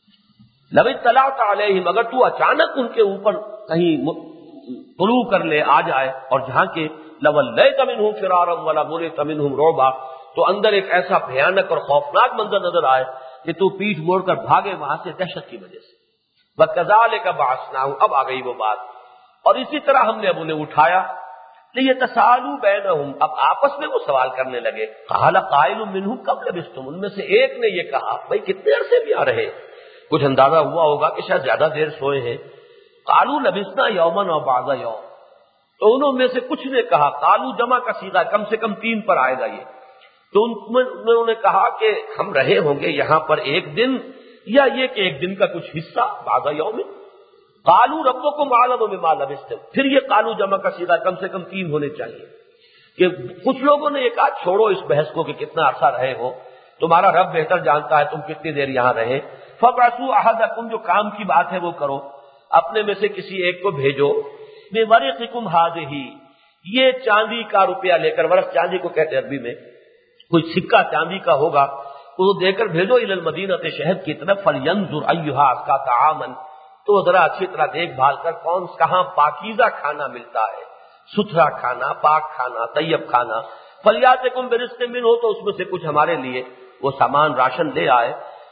لو اطلعت علیہم، اگر تو اچانک ان کے اوپر کہیں طلوع کر لے آ جائے اور جہاں کے لولیت منہم فرارا ولملئت منہم رعبا، تو اندر ایک ایسا بھیانک اور خوفناک منظر نظر آئے کہ تو پیٹھ موڑ کر بھاگے وہاں سے دہشت کی وجہ سے. وَكَذَلِكَ بَعَثْنَاهُ، اب آ گئی وہ بات، اور اسی طرح ہم نے اب انہیں اٹھایا. لِيَتَسَاءَلُوا بَيْنَهُمْ، اب آپس میں وہ سوال کرنے لگے. قَالَ قَائِلٌ مِّنْهُمْ كَمْ لَبِثْتُمْ، ان میں سے ایک نے یہ کہا بھائی کتنے عرصے بھی آ رہے، کچھ اندازہ ہوا ہوگا کہ شاید زیادہ دیر سوئے ہیں. قَالُوا لَبِثْنَا يَوْمًا أَوْ بَعْضَ يَوْمٍ، تو انہوں میں سے کچھ نے کہا، قالو جمع کا صیغہ کم سے کم 3 پر آئے گا یہ، تو انہوں نے کہا کہ ہم رہے ہوں گے یہاں پر ایک دن، یا یہ کہ ایک دن کا کچھ حصہ. بعض یوم قالوا ربکم اعلم بما لبثتم، پھر یہ قالو جمع کا صیغہ کم سے کم 3 ہونے چاہیے. کہ کچھ لوگوں نے یہ کہا چھوڑو اس بحث کو کہ کتنا عرصہ رہے ہو، تمہارا رب بہتر جانتا ہے تم کتنی دیر یہاں رہے. فبعثوا احدکم، جو کام کی بات ہے وہ کرو، اپنے میں سے کسی ایک کو بھیجو. بورقکم هذه، یہ چاندی کا روپیہ لے کر، ورق چاندی کو کہتے ہیں عربی میں، کوئی سکہ چاندی کا ہوگا تو دے کر بھیجو الی المدینہ، شہر کی طرف. فلینظر ایھا کا طعاما، تو ذرا اچھی طرح دیکھ بھال کر کون کہاں پاکیزہ کھانا ملتا ہے، ستھرا کھانا، پاک کھانا، طیب کھانا. فلیاتکم برزق منہ، تو اس میں سے کچھ ہمارے لیے وہ سامان راشن لے آئے.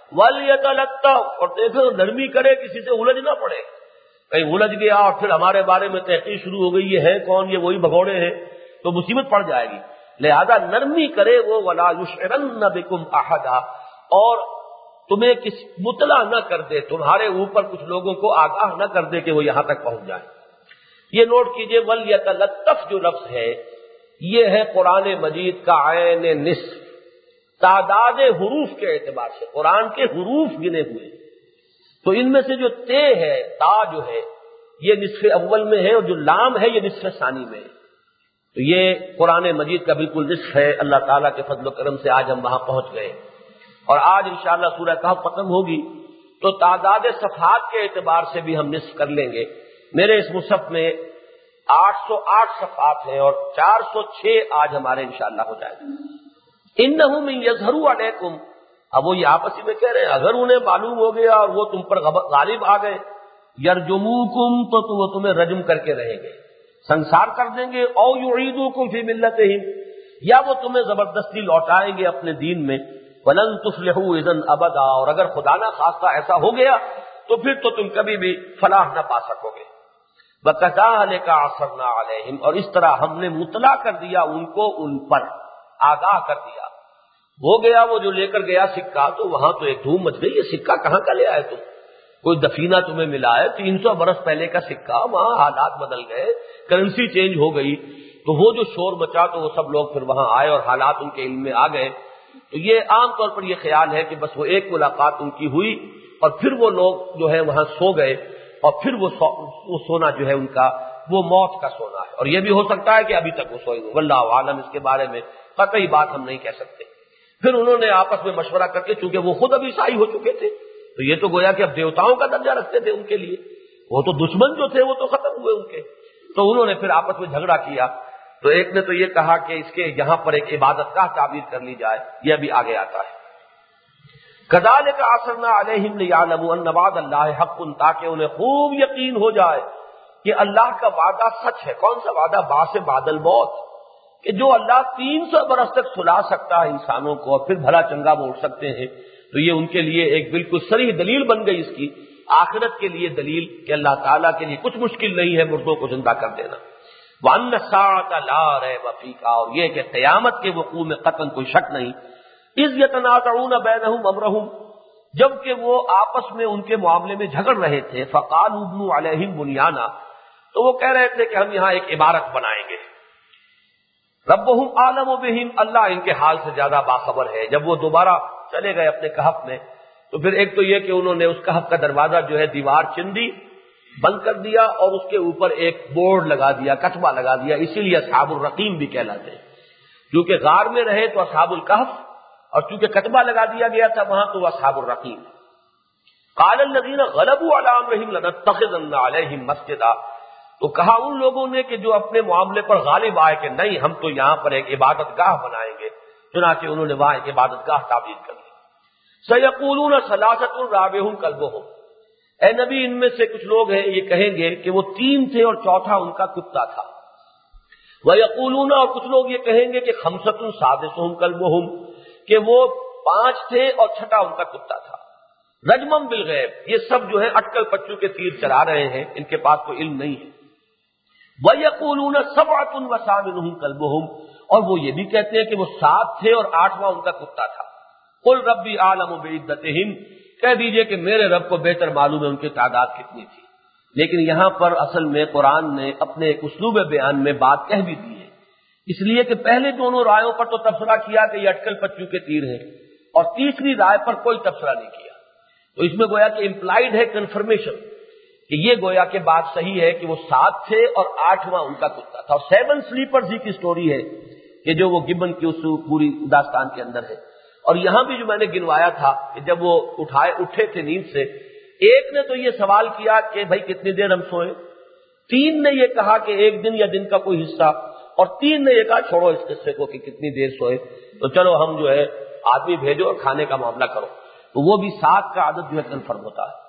ولیتلطف، اور دیکھو نرمی کرے، کسی سے الجھ نہ پڑے، کہیں الجھ گیا اور پھر ہمارے بارے میں تحقیق شروع ہو گئی یہ ہے کون، یہ وہی بھگوڑے ہیں، تو مصیبت پڑ جائے گی. لہذا نرمی کرے وہ. ولا یشعرن بکم احدا، اور تمہیں مطلع نہ کر دے، تمہارے اوپر کچھ لوگوں کو آگاہ نہ کر دے کہ وہ یہاں تک پہنچ جائیں. یہ نوٹ کیجئے، ولیتلطف جو لفظ ہے یہ ہے قرآن مجید کا عین نصف، تعداد حروف کے اعتبار سے قرآن کے حروف گنے ہوئے، تو ان میں سے جو تے ہے، تا جو ہے یہ نصف اول میں ہے، اور جو لام ہے یہ نصف ثانی میں ہے. تو یہ قرآن مجید کا بالکل نصف ہے. اللہ تعالیٰ کے فضل و کرم سے آج ہم وہاں پہنچ گئے، اور آج انشاءاللہ سورہ کہف ختم ہوگی تو تعداد صفحات کے اعتبار سے بھی ہم نصف کر لیں گے. میرے اس مصحف میں 808 صفحات ہیں اور 406 آج ہمارے انشاءاللہ ہو جائے گا. انہم ان یظہروا علیکم، اب وہ یہ آپس میں کہہ رہے ہیں اگر انہیں معلوم ہو گیا اور وہ تم پر غالب آ گئے یرجموکم تو وہ تمہیں رجم کر کے رہیں گے، سنسار کر دیں گے، او یعیدوکم فی ملتہم، یا وہ تمہیں زبردستی لوٹائیں گے اپنے دین میں، ولن تفلحوا اذا ابدا، اور اگر خدا نہ خواستہ ایسا ہو گیا تو پھر تو تم کبھی بھی فلاح نہ پا سکو گے۔ وَكَذَلِكَ عَثَرْنَا عَلَيْهِمْ، اور اس طرح ہم نے مطلع کر دیا ان کو، ان پر آگاہ کر دیا۔ ہو گیا وہ جو لے کر گیا سکہ، تو وہاں تو ایک دھوم مچ گئی، یہ سکہ کہاں کا لے آئے تم؟ کوئی دفینہ تمہیں ملا ہے 300 برس پہلے کا سکہ، وہاں حالات بدل گئے، کرنسی چینج ہو گئی، تو وہ جو شور مچا تو وہ سب لوگ پھر وہاں آئے اور حالات ان کے علم میں آ گئے۔ تو یہ عام طور پر یہ خیال ہے کہ بس وہ ایک ملاقات ان کی ہوئی اور پھر وہ لوگ جو ہے وہاں سو گئے، اور پھر وہ سونا جو ہے ان کا وہ موت کا سونا ہے، اور یہ بھی ہو سکتا ہے کہ ابھی تک وہ سوئے ہوئے، واللہ عالم، اس کے بارے میں قطعی بات ہم نہیں کہہ سکتے۔ پھر انہوں نے آپس میں مشورہ کر کے، چونکہ وہ خود اب عیسائی ہو چکے تھے تو یہ تو گویا کہ اب دیوتاؤں کا درجہ رکھتے تھے ان کے لیے، وہ تو دشمن جو تھے وہ تو ختم ہوئے ان کے، تو انہوں نے پھر آپس میں جھگڑا کیا۔ تو ایک نے تو یہ کہا کہ اس کے یہاں پر ایک عبادت گاہ تعمیر کر لی جائے، یہ بھی آگے آتا ہے۔ کذالک عثرنا علیہم لیعلموا ان وعد اللہ حق، تاکہ انہیں خوب یقین ہو جائے کہ اللہ کا وعدہ سچ ہے۔ کون سا وعدہ؟ بعث بعد الموت، کہ جو اللہ 300 برس تک سلا سکتا ہے انسانوں کو اور پھر بھلا چنگا وہ اٹھ سکتے ہیں، تو یہ ان کے لیے ایک بالکل صریح دلیل بن گئی، اس کی آخرت کے لیے دلیل کہ اللہ تعالیٰ کے لیے کچھ مشکل نہیں ہے مردوں کو زندہ کر دینا۔ وَأَنَّ السَّاعَةَ لَا رَيْبَ فِيهَا، اور یہ کہ قیامت کے وقوع میں قطعاً کوئی شک نہیں۔ اِذْ يَتَنَازَعُونَ بَيْنَهُمْ أَمْرَهُمْ، جبکہ وہ آپس میں ان کے معاملے میں جھگڑ رہے تھے، فَقَالُوا ابْنُوا عَلَيْهِمْ بُنْيَانًا، تو وہ کہہ رہے تھے کہ ہم یہاں ایک عمارت بنائیں گے۔ ربهم اعلم بهم، اللہ ان کے حال سے زیادہ باخبر ہے۔ جب وہ دوبارہ چلے گئے اپنے کہف میں، تو پھر ایک تو یہ کہ انہوں نے اس کہف کا دروازہ جو ہے دیوار چن دی، بند کر دیا، اور اس کے اوپر ایک بورڈ لگا دیا، کتبہ لگا دیا، اسی لیے اصحاب الرقیم بھی کہلاتے ہیں، کیونکہ غار میں رہے تو اصحاب الکہف، اور چونکہ کتبہ لگا دیا گیا تھا وہاں تو اصحاب الرقیم۔ قال الذین غلبوا علی امرہم لنتخذن علیہم مسجدا، تو کہا ان لوگوں نے کہ جو اپنے معاملے پر غالب آئے کہ نہیں ہم تو یہاں پر ایک عبادت گاہ بنائیں گے، چنانچہ انہوں نے وہاں ایک عبادت گاہ تعمیر کر لی۔ سیقولون ثلاثۃ رابعہم کلبہم، اے نبی ان میں سے کچھ لوگ ہیں یہ کہیں گے کہ وہ 3 تھے اور چوتھا ان کا کتا تھا۔ ویقولون، اور کچھ لوگ یہ کہیں گے کہ خمسۃ سادسہم کلبہم، کہ وہ 5 تھے اور چھٹا ان کا کتا تھا۔ رجمم بالغیب، یہ سب جو ہے اٹکل پچو کے تیر چلا رہے ہیں، ان کے پاس کوئی علم نہیں ہے۔ وَيَقُولُونَ سَبْعَةٌ وَثَامِنُهُمْ كَلْبُهُمْ، اور وہ یہ بھی کہتے ہیں کہ وہ 7 تھے اور 8واں ان کا کتا تھا۔ قُلْ رَبِّي أَعْلَمُ بِعِدَّتِهِمْ، کہہ دیجئے کہ میرے رب کو بہتر معلوم ہے ان کی تعداد کتنی تھی۔ لیکن یہاں پر اصل میں قرآن نے اپنے ایک اسلوب بیان میں بات کہہ بھی دی ہے، اس لیے کہ پہلے دونوں رائےوں پر تو تبصرہ کیا کہ یہ اٹکل پچو کے تیر ہیں، اور تیسری رائے پر کوئی تبصرہ نہیں کیا، تو اس میں گویا کہ امپلائڈ ہے کنفرمیشن کہ یہ گویا کہ بات صحیح ہے کہ وہ 7 تھے اور 8واں ان کا کتا تھا۔ اور 7 سلیپرز ہی کی سٹوری ہے کہ جو وہ گبن کی اس پوری داستان کے اندر ہے۔ اور یہاں بھی جو میں نے گنوایا تھا کہ جب وہ اٹھے تھے نیند سے، ایک نے تو یہ سوال کیا کہ بھائی کتنی دیر ہم سوئے، 3 نے یہ کہا کہ ایک دن یا دن کا کوئی حصہ، اور 3 نے یہ کہا چھوڑو اس قصے کو کہ کتنی دیر سوئے، تو چلو ہم جو ہے آدمی بھیجو اور کھانے کا معاملہ کرو، تو وہ بھی 7 کا عدد جو ہے کنفرم ہوتا ہے۔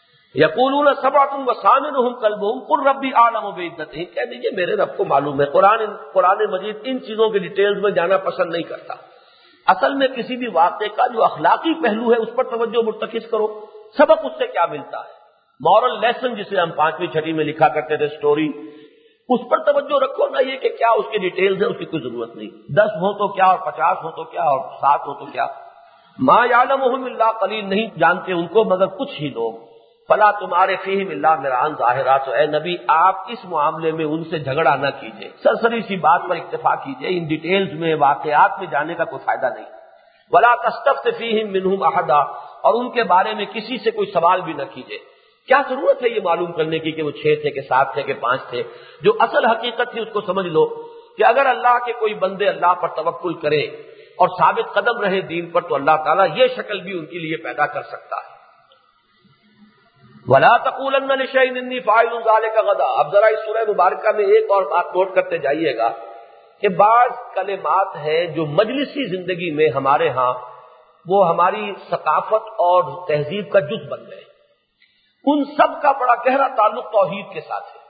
یقولون سبعۃ وثامنہم کلبہم قل ربی اعلم بعدتہم، کہہ دیجیے میرے رب کو معلوم ہے۔ قرآن مجید ان چیزوں کے ڈیٹیلز میں جانا پسند نہیں کرتا۔ اصل میں کسی بھی واقعے کا جو اخلاقی پہلو ہے اس پر توجہ مرتکز کرو، سبق اس سے کیا ملتا ہے، مورل لیسن جسے ہم 5ویں 6ٹھی میں لکھا کرتے تھے سٹوری، اس پر توجہ رکھو، نہ یہ کہ کیا اس کے ڈیٹیلز ہیں، اس کی کوئی ضرورت نہیں، 10 ہو تو کیا اور 50 ہو تو کیا اور 7 ہو تو کیا۔ ما یعلمہم الا قلیل، نہیں جانتے ان کو مگر کچھ ہی لوگ۔ فلا تمہارے فیہم الا مرعان ظاہرا، تو اے نبی آپ اس معاملے میں ان سے جھگڑا نہ کیجیے، سرسری سی بات پر اکتفا کیجیے، ان ڈیٹیلز میں واقعات میں جانے کا کوئی فائدہ نہیں۔ ولا تستفت فیہم منہم احدا، اور ان کے بارے میں کسی سے کوئی سوال بھی نہ کیجیے۔ کیا ضرورت ہے یہ معلوم کرنے کی کہ وہ 6 تھے کہ 7 تھے کہ 5 تھے؟ جو اصل حقیقت تھی اس کو سمجھ لو کہ اگر اللہ کے کوئی بندے اللہ پر توکل کرے اور ثابت قدم رہے دین پر، تو اللہ تعالیٰ یہ شکل بھی ان کے لیے پیدا کر سکتا ہے۔ وَلَا تَقُولَنَّ لِشَيْءٍ إِنِّي فَاعِلٌ ذَلِكَ غَدًا، اب ذرا اس سورہ مبارکہ میں ایک اور بات نوٹ کرتے جائیے گا کہ بعض کلمات ہیں جو مجلسی زندگی میں ہمارے ہاں وہ ہماری ثقافت اور تہذیب کا جز بن گئے۔ ان سب کا بڑا گہرا تعلق توحید کے ساتھ ہے۔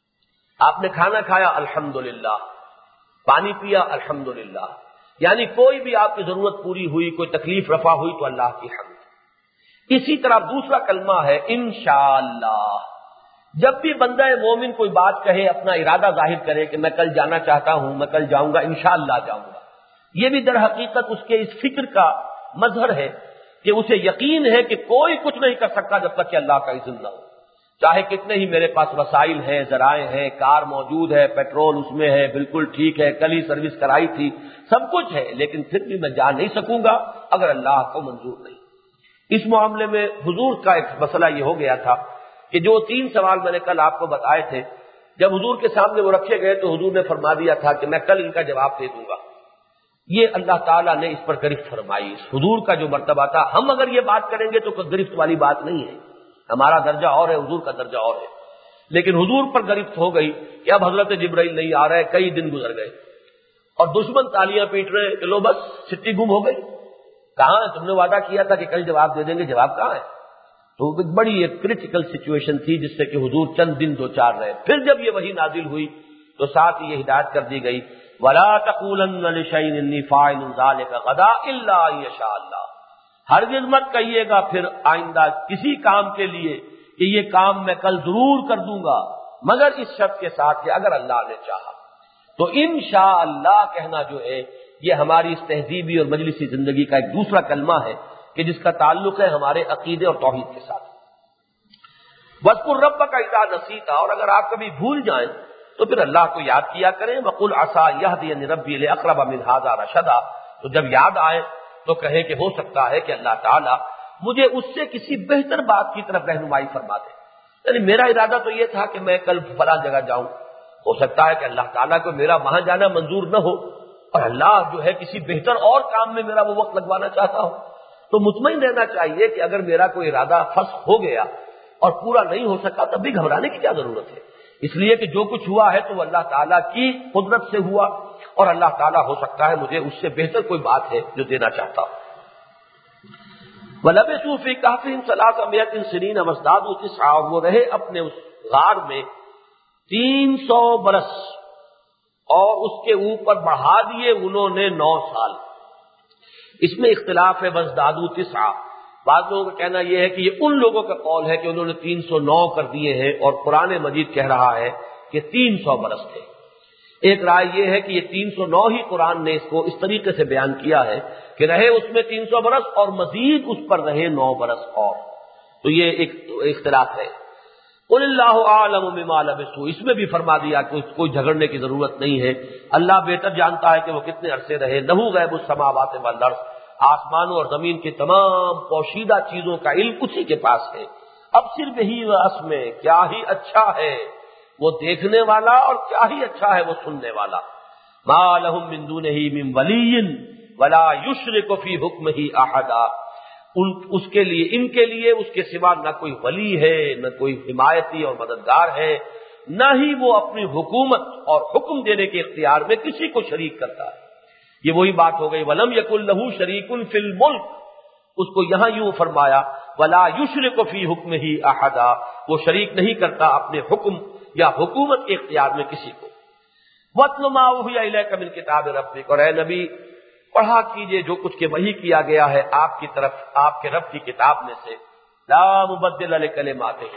آپ نے کھانا کھایا الحمدللہ، پانی پیا الحمدللہ، یعنی کوئی بھی آپ کی ضرورت پوری ہوئی، کوئی تکلیف رفع ہوئی تو اللہ کی حمد۔ اسی طرح دوسرا کلمہ ہے انشاءاللہ۔ جب بھی بندہ مومن کوئی بات کہے، اپنا ارادہ ظاہر کرے کہ میں کل جانا چاہتا ہوں، میں کل جاؤں گا، انشاءاللہ جاؤں گا، یہ بھی در حقیقت اس کے اس فکر کا مظہر ہے کہ اسے یقین ہے کہ کوئی کچھ نہیں کر سکتا جب تک کہ اللہ کا اذن نہ ہو۔ چاہے کتنے ہی میرے پاس وسائل ہیں، ذرائع ہیں، کار موجود ہے، پیٹرول اس میں ہے، بالکل ٹھیک ہے، کل ہی سروس کرائی تھی، سب کچھ ہے، لیکن پھر بھی میں جا نہیں سکوں گا اگر اللہ کو منظور نہیں۔ اس معاملے میں حضور کا ایک مسئلہ یہ ہو گیا تھا کہ جو 3 سوال میں نے کل آپ کو بتائے تھے، جب حضور کے سامنے وہ رکھے گئے تو حضور نے فرما دیا تھا کہ میں کل ان کا جواب دے دوں گا۔ یہ اللہ تعالیٰ نے اس پر گرفت فرمائی، اس حضور کا جو مرتبہ تھا۔ ہم اگر یہ بات کریں گے تو کوئی گرفت والی بات نہیں ہے، ہمارا درجہ اور ہے، حضور کا درجہ اور ہے، لیکن حضور پر گرفت ہو گئی کہ اب حضرت جبرائیل نہیں آ رہے، کئی دن گزر گئے اور دشمن تالیاں پیٹ رہے کہ لو بس چھٹی گم ہو گئی، کہاں تم نے وعدہ کیا تھا کہ کل جواب دے دیں گے، جواب کہاں ہے؟ تو ایک بڑی ایک کریٹیکل سچویشن تھی جس سے کہ حضور چند دن 2-4 رہے۔ پھر جب یہ وحی نازل ہوئی تو ساتھ یہ ہدایت کر دی گئی وَلَا تَقُولَنَّ لِشَيْءٍ إِنِّي فَاعِلٌ ذَلِكَ غَدًا إِلَّا أَن يَشَاءَ اللَّهُ، ہرگز مت کہیے گا پھر آئندہ کسی کام کے لیے کہ یہ کام میں کل ضرور کر دوں گا، مگر اس شرط کے ساتھ کہ اگر اللہ نے چاہا۔ تو انشاءاللہ کہنا جو ہے یہ ہماری اس تہذیبی اور مجلسی زندگی کا ایک دوسرا کلمہ ہے کہ جس کا تعلق ہے ہمارے عقیدے اور توحید کے ساتھ۔ وَاذْكُر رَبَّكَ إِذَا نَسِيتَ، اور اگر آپ کبھی بھول جائیں تو پھر اللہ کو یاد کیا کریں۔ وَقُلْ عَسَىٰ يَهْدِيَنِ رَبِّي لِأَقْرَبَ مِنْ هَٰذَا رَشَدًا، تو جب یاد آئے تو کہیں کہ ہو سکتا ہے کہ اللہ تعالیٰ مجھے اس سے کسی بہتر بات کی طرف رہنمائی فرما دے۔ یعنی میرا ارادہ تو یہ تھا کہ میں کل فلاں جگہ جاؤں، ہو سکتا ہے کہ اللہ تعالیٰ کو میرا وہاں جانا منظور نہ ہو اور اللہ جو ہے کسی بہتر اور کام میں میرا وہ وقت لگوانا چاہتا ہو۔ تو مطمئن رہنا چاہیے کہ اگر میرا کوئی ارادہ فسخ ہو گیا اور پورا نہیں ہو سکا تب بھی گھبرانے کی کیا ضرورت ہے، اس لیے کہ جو کچھ ہوا ہے تو وہ اللہ تعالیٰ کی قدرت سے ہوا اور اللہ تعالیٰ ہو سکتا ہے مجھے اس سے بہتر کوئی بات ہے جو دینا چاہتا ہوں۔ وَلَبِثُوا فِي كَهْفِهِمْ 300 سِنِينَ وَازْدَادُوا 9، اور وہ رہے اپنے اس غار میں 300 برس اور اس کے اوپر بڑھا دیے انہوں نے 9 سال۔ اس میں اختلاف ہے وَازْدَادُوا 9، بعض لوگوں کا کہنا یہ ہے کہ یہ ان لوگوں کا قول ہے کہ انہوں نے 309 کر دیے ہیں اور قرآن مجید کہہ رہا ہے کہ 300 برس تھے۔ ایک رائے یہ ہے کہ یہ 309 ہی قرآن نے اس کو اس طریقے سے بیان کیا ہے کہ رہے اس میں 300 برس اور مزید اس پر رہے 9 برس اور، تو یہ ایک اختلاف ہے۔ قُلِ اللَّهُ أَعْلَمُ بِمَا لَبِثُوا، اس میں بھی فرما دیا کہ کوئی جھگڑنے کی ضرورت نہیں ہے، اللہ بہتر جانتا ہے کہ وہ کتنے عرصے رہے۔ لَهُ غَيْبُ السَّمَاوَاتِ وَالْأَرْضِ، آسمانوں اور زمین کی تمام پوشیدہ چیزوں کا علم اسی کے پاس ہے۔ اب صرف ہی وَأَسْمِعْ، کیا ہی اچھا ہے وہ دیکھنے والا اور کیا ہی اچھا ہے وہ سننے والا۔ مَا لَهُم مِّن دُونِهِ مِن وَلِيٍّ وَلَا يُشْرِكُ فِي حُكْمِهِ أَحَدًا، اس کے لیے ان کے لیے اس کے سوا نہ کوئی ولی ہے، نہ کوئی حمایتی اور مددگار ہے، نہ ہی وہ اپنی حکومت اور حکم دینے کے اختیار میں کسی کو شریک کرتا ہے۔ یہ وہی بات ہو گئی وَلَمْ يَكُن لَّهُ شَرِيكٌ فِي الْمُلْكِ، اس کو یہاں یوں فرمایا وَلَا يُشْرِكُ فِي حُكْمِهِ أَحَدًا، وہ شریک نہیں کرتا اپنے حکم یا حکومت کے اختیار میں کسی کو۔ وَاتْلُ مَا أُوحِيَ إِلَيْكَ مِن كِتَابِ رَبِّكَ، اور اے نبی پڑھا کیجئے جو کچھ کہ وحی کیا گیا ہے آپ کی طرف آپ کے رب کی کتاب میں سے۔ لا مبدل لکلماتہ،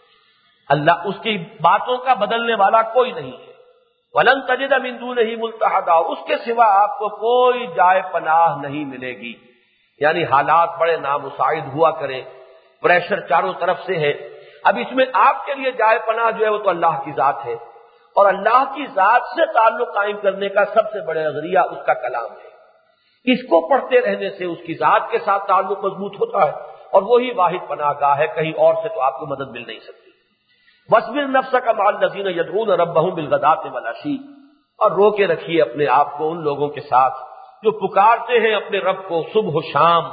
اللہ اس کی باتوں کا بدلنے والا کوئی نہیں ہے۔ وَلَن تَجِدَ مِن دُونِهِ مُلْتَحَدًا، اس کے سوا آپ کو کوئی جائے پناہ نہیں ملے گی۔ یعنی حالات بڑے نامساعد ہوا کریں، پریشر چاروں طرف سے ہے، اب اس میں آپ کے لیے جائے پناہ جو ہے وہ تو اللہ کی ذات ہے، اور اللہ کی ذات سے تعلق قائم کرنے کا سب سے بڑا ذریعہ اس کا کلام ہے۔ اس کو پڑھتے رہنے سے اس کی ذات کے ساتھ تعلق مضبوط ہوتا ہے اور وہی واحد پناہ گاہ ہے، کہیں اور سے تو آپ کو مدد مل نہیں سکتی۔ وَاصْبِرْ نَفْسَكَ مَعَ الَّذِينَ يَدْعُونَ رَبَّهُم بِالْغَدَاةِ وَالْعَشِيِّ، اور رو کے رکھیے اپنے آپ کو ان لوگوں کے ساتھ جو پکارتے ہیں اپنے رب کو صبح و شام۔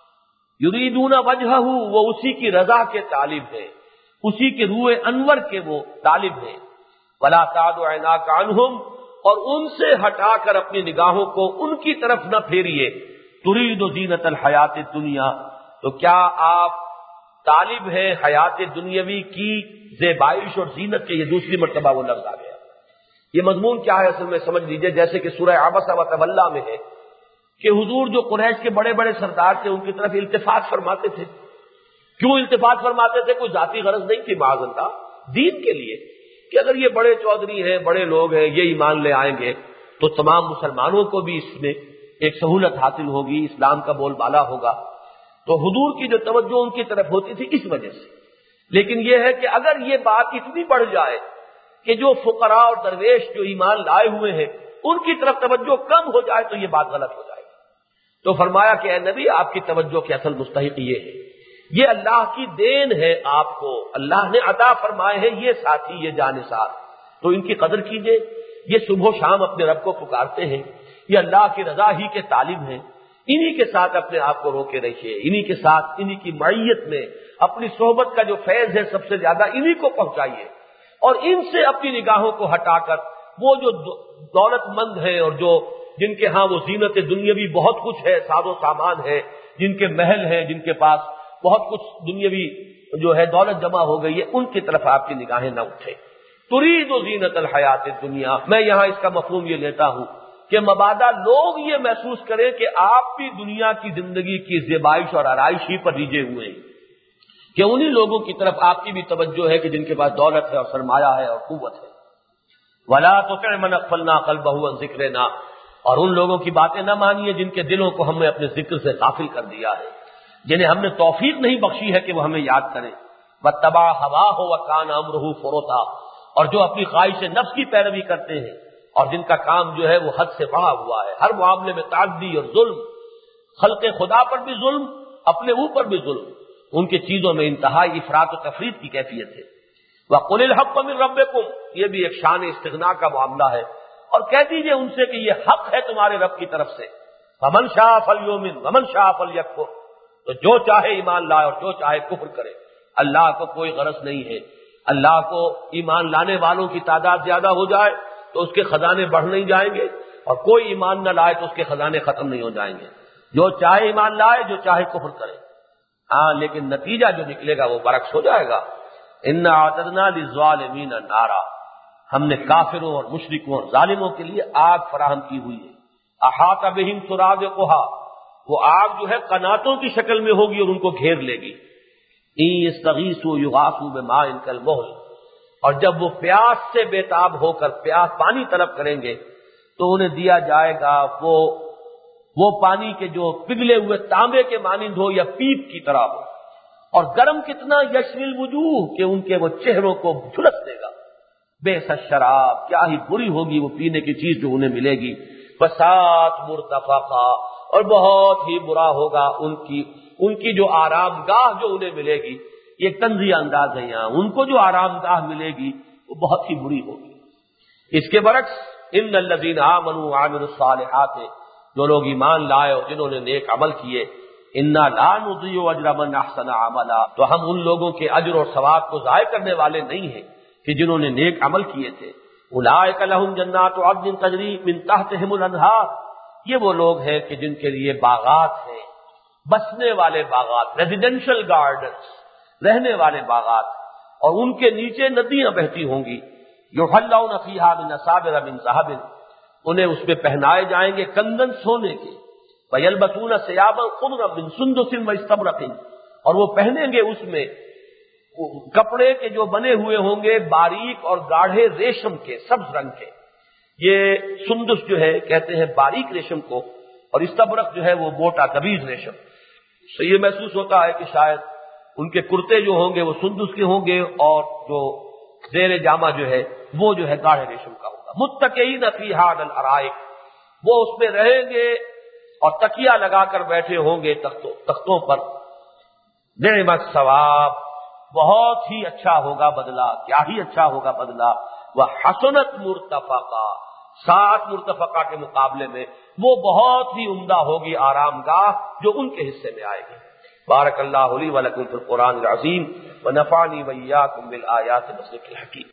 یریدون وجہہ، وہ اسی کی رضا کے طالب ہیں، اسی کے روح انور کے وہ طالب ہیں۔ وَلَا تَعْدُ عَيْنَاكَ عَنْهُمْ، اور ان سے ہٹا کر اپنی نگاہوں کو ان کی طرف نہ پھیریے۔ ترید زینت الحیات الدنیا، تو کیا آپ طالب ہیں حیات دنیاوی کی زیبائش اور زینت کے، یہ دوسری مرتبہ وہ لفظ آ گیا۔ یہ مضمون کیا ہے اصل میں سمجھ لیجئے، جیسے کہ سورہ عبس و تولی میں ہے کہ حضور جو قریش کے بڑے بڑے سردار تھے ان کی طرف التفات فرماتے تھے۔ کیوں التفات فرماتے تھے؟ کوئی ذاتی غرض نہیں تھی معاذ اللہ، دین کے لیے، کہ اگر یہ بڑے چودھری ہیں، بڑے لوگ ہیں، یہ ایمان لے آئیں گے تو تمام مسلمانوں کو بھی اس میں ایک سہولت حاصل ہوگی، اسلام کا بول بالا ہوگا۔ تو حضور کی جو توجہ ان کی طرف ہوتی تھی اس وجہ سے۔ لیکن یہ ہے کہ اگر یہ بات اتنی بڑھ جائے کہ جو فقراء اور درویش جو ایمان لائے ہوئے ہیں ان کی طرف توجہ کم ہو جائے تو یہ بات غلط ہو جائے گی۔ تو فرمایا کہ اے نبی، آپ کی توجہ کے اصل مستحق یہ ہے، یہ اللہ کی دین ہے، آپ کو اللہ نے عطا فرمائے ہیں یہ ساتھی، یہ جانثار، تو ان کی قدر کیجئے۔ یہ صبح و شام اپنے رب کو پکارتے ہیں، یہ اللہ کی رضا ہی کے طالب ہیں، انہی کے ساتھ اپنے آپ کو روکے رکھیے، انہی کے ساتھ، انہی کی معیت میں اپنی صحبت کا جو فیض ہے سب سے زیادہ انہی کو پہنچائیے، اور ان سے اپنی نگاہوں کو ہٹا کر وہ جو دولت مند ہیں اور جو جن کے ہاں وہ زینت دنیاوی بہت کچھ ہے، ساز و سامان ہے، جن کے محل ہیں، جن کے پاس بہت کچھ دنیاوی جو ہے دولت جمع ہو گئی ہے، ان کی طرف آپ کی نگاہیں نہ اٹھیں۔ ترید زینت الحیات الدنیا، میں یہاں اس کا مفہوم یہ لیتا ہوں کہ مبادا لوگ یہ محسوس کریں کہ آپ بھی دنیا کی زندگی کی زیبائش اور آرائش ہی پر ریجھے ہوئے ہیں، کہ انہی لوگوں کی طرف آپ کی بھی توجہ ہے کہ جن کے پاس دولت ہے اور سرمایہ ہے اور قوت ہے۔ وَلَا تُطِعْ مَنْ أَغْفَلْنَا قَلْبَهُ عَنْ ذِكْرِنَا، اور ان لوگوں کی باتیں نہ مانیے جن کے دلوں کو ہم نے اپنے ذکر سے غافل کر دیا ہے، جنہیں ہم نے توفیق نہیں بخشی ہے کہ وہ ہمیں یاد کریں۔ وَاتَّبَعَ هَوَاهُ وَكَانَ أَمْرُهُ فُرُطًا، اور جو اپنی خواہش نفس کی پیروی کرتے ہیں اور جن کا کام جو ہے وہ حد سے بڑھا ہوا ہے، ہر معاملے میں تعدی اور ظلم، خلق خدا پر بھی ظلم، اپنے اوپر بھی ظلم، ان کی چیزوں میں انتہائی افراط و تفریط کی کیفیت ہے۔ وَقُلِ الْحَقُّ مِن رَبِّكُمْ، یہ بھی ایک شان استغنا کا معاملہ ہے، اور کہہ دیجئے ان سے کہ یہ حق ہے تمہارے رب کی طرف سے۔ فَمَن شَاءَ فَلْيُؤْمِنْ وَمَن شَاءَ فَلْيَكْفُرْ، تو جو چاہے ایمان لائے اور جو چاہے کفر کرے، اللہ کو کوئی غرض نہیں ہے۔ اللہ کو ایمان لانے والوں کی تعداد زیادہ ہو جائے تو اس کے خزانے بڑھ نہیں جائیں گے، اور کوئی ایمان نہ لائے تو اس کے خزانے ختم نہیں ہو جائیں گے۔ جو چاہے ایمان لائے، جو چاہے کفر کرے، ہاں لیکن نتیجہ جو نکلے گا وہ برعکس ہو جائے گا۔ اِنَّا أَعْتَدْنَا لِلظَّالِمِينَ نَارًا، ہم نے کافروں اور مشرکوں اور ظالموں کے لیے آگ فراہم کی ہوئی ہے۔ أَحَاطَ بِهِمْ سُرَادِقُهَا، وہ آگ جو ہے قناتوں کی شکل میں ہوگی اور ان کو گھیر لے گی۔ إِن يَسْتَغِيثُوا يُغَاثُوا بِمَاءٍ كَالْمُهْلِ، اور جب وہ پیاس سے بےتاب ہو کر پیاس پانی طلب کریں گے تو انہیں دیا جائے گا وہ پانی کے جو پگھلے ہوئے تانبے کے مانند ہو یا پیپ کی طرح ہو، اور گرم کتنا، یشوی الوجوہ، کہ ان کے وہ چہروں کو جھلس دے گا۔ بئس الشراب، کیا ہی بری ہوگی وہ پینے کی چیز جو انہیں ملے گی۔ وساءت مرتفقا، اور بہت ہی برا ہوگا ان کی جو آرام گاہ جو انہیں ملے گی۔ یہ طنزیہ انداز ہے یہاں، ان کو جو آرام گاہ ملے گی وہ بہت ہی بری ہوگی۔ اس کے برعکس ان الذین آمنوا وعملوا الصالحات، جو لوگ ایمان لائے اور جنہوں نے نیک عمل کیے، انا لا نضيع اجر من احسن عملا، تو ہم ان لوگوں کے اجر اور ثواب کو ضائع کرنے والے نہیں ہیں کہ جنہوں نے نیک عمل کیے تھے۔ اولئک لهم جنات عدن تجری من تحتهم الانہار، یہ وہ لوگ ہیں کہ جن کے لیے باغات ہیں، بسنے والے باغات، ریزیڈینشل گارڈنز، رہنے والے باغات، اور ان کے نیچے ندیاں بہتی ہوں گی۔ یحلون فیہا من اساور من ذہب، انہیں اس میں پہنائے جائیں گے کنگن سونے کے۔ وَيَلْبَسُونَ ثِيَابًا خُضْرًا مِّن سُنْدُسٍ وَإِسْتَبْرَقٍ، اور وہ پہنیں گے اس میں کپڑے کے جو بنے ہوئے ہوں گے باریک اور گاڑھے ریشم کے، سبز رنگ کے۔ یہ سندس جو ہے کہتے ہیں باریک ریشم کو، اور استبرق جو ہے وہ موٹا کبیز ریشم۔ تو یہ محسوس ہوتا ہے کہ شاید ان کے کرتے جو ہوں گے وہ سندس کے ہوں گے، اور جو زیر جامہ جو ہے وہ جو ہے گاڑھے ریشم کا ہوگا۔ متکئین فیہا علی الارائک، وہ اس میں رہیں گے اور تکیہ لگا کر بیٹھے ہوں گے تختوں پر۔ نعم الثواب، بہت ہی اچھا ہوگا بدلہ، کیا ہی اچھا ہوگا بدلہ۔ وحسنت مرتفقا، 7 مرتفقہ کے مقابلے میں وہ بہت ہی عمدہ ہوگی آرام گاہ جو ان کے حصے میں آئے گی۔ بارک اللہ لی ولکم فی القرآن العظیم ونفعنی وإیاکم بالآیات والذکر الحکیم۔